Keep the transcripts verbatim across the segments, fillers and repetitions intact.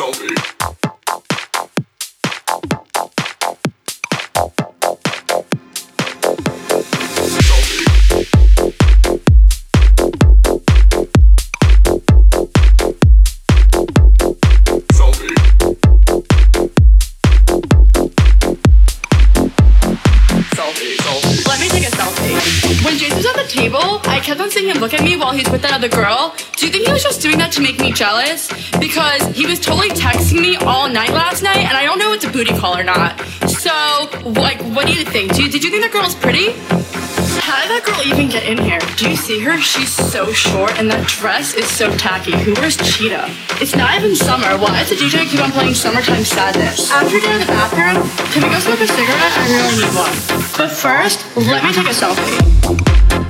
I kept on seeing him look at me while he's with that other girl. Do you think he was just doing that to make me jealous? Because he was totally texting me all night last night, and I don't know if it's a booty call or not. So, like, what do you think? Do you, did you think that girl was pretty? How did that girl even get in here? Do you see her? She's so short, and that dress is so tacky. Who wears cheetah? It's not even summer. Why does the D J keep on playing Summertime Sadness? After we get in the bathroom, can we go smoke a cigarette? I really need one. But first, let me take a selfie.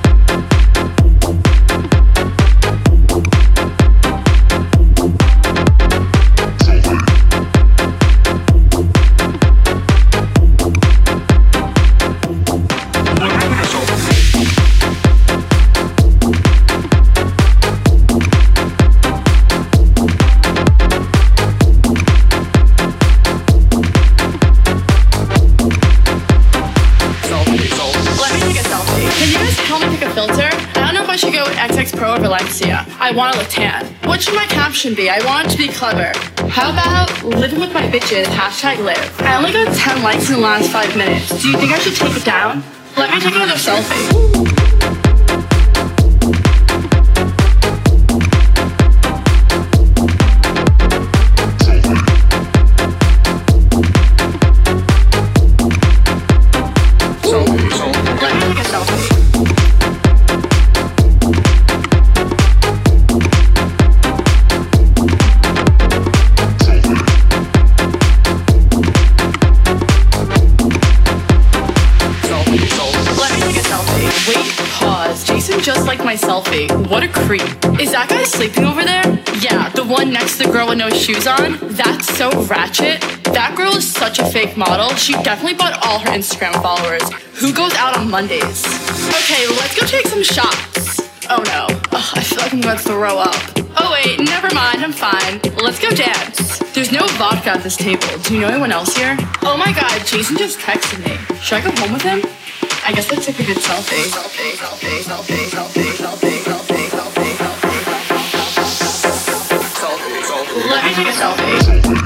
Pro or Valencia. I want to look tan. What should my caption be? I want it to be clever. How about living with my bitches, hashtag live. I only got ten likes in the last five minutes. Do you think I should take it down? Let me take another selfie. Just like my selfie. What a creep. Is that guy sleeping over there? Yeah, the one next to the girl with no shoes on? That's so ratchet. That girl is such a fake model. She definitely bought all her Instagram followers. Who goes out on Mondays? Okay, let's go take some shots. Oh no. Ugh, I feel like I'm gonna throw up. Oh wait, never mind, I'm fine. Let's go dance. There's no vodka at this table. Do you know anyone else here? Oh my god, Jason just texted me. Should I go home with him? I guess let's take a good selfie. Selfie, selfie, selfie, selfie, selfie, selfie, selfie, selfie, selfie. Let me take a selfie.